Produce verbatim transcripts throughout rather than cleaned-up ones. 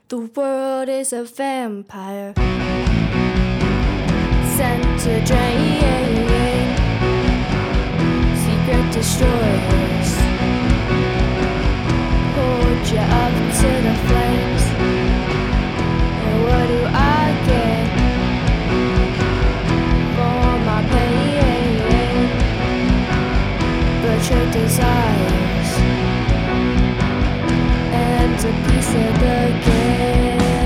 The world is a vampire sent to drain, secret destroyers hold you up to the flames. And what do I get for my pain? Butchered desires and a piece of the game.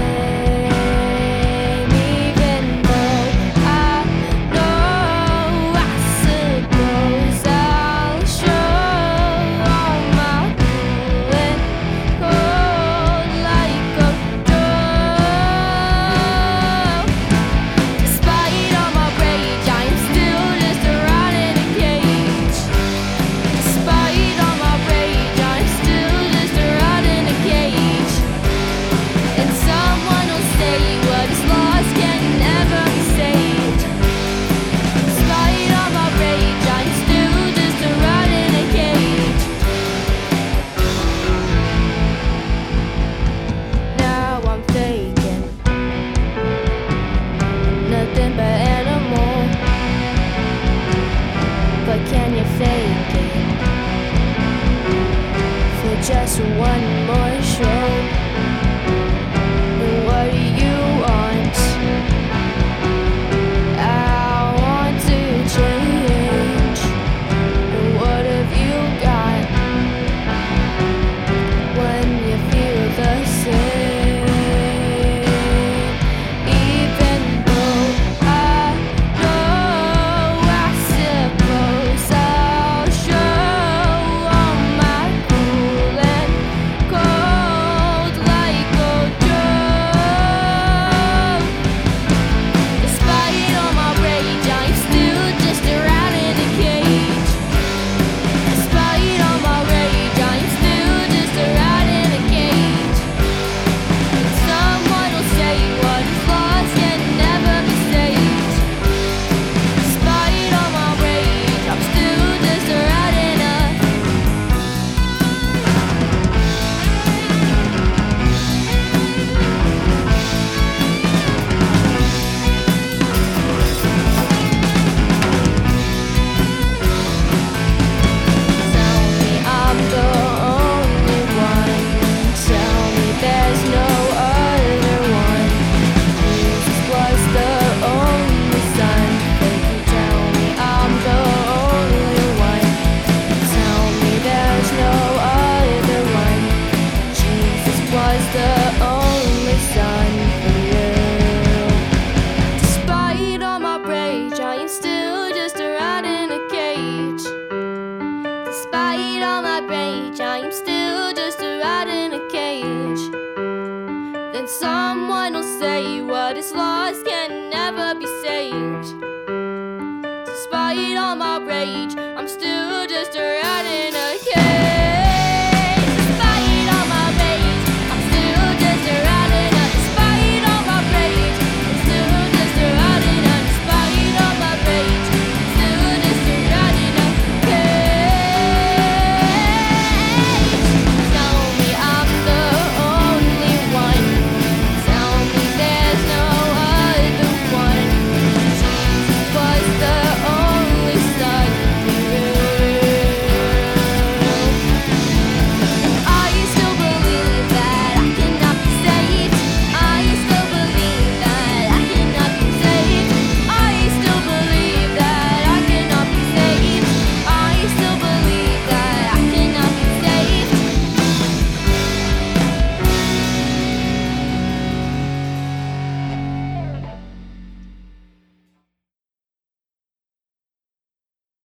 Just one more show. And what do you want? I want to change. And what have you got when you feel the same? Even though I know, I suppose I'll show all my cool and cold like a drug. Despite all my rage, I'm still just a rat in a cage. Despite all my rage, I'm still just a rat in a cage. And someone will say what is lost can never be saved. Despite all my rage, I'm still just a rat in a Tell me I'm the only one. Tell me there's no other one. Jesus was the only son. They can tell me I'm the only one. Tell me there's no other one. Jesus was the only son for you. Despite all my rage, I am still just a rat in a cage. Despite all my rage, I am still just a rat in a cage. Then someone will say what is lost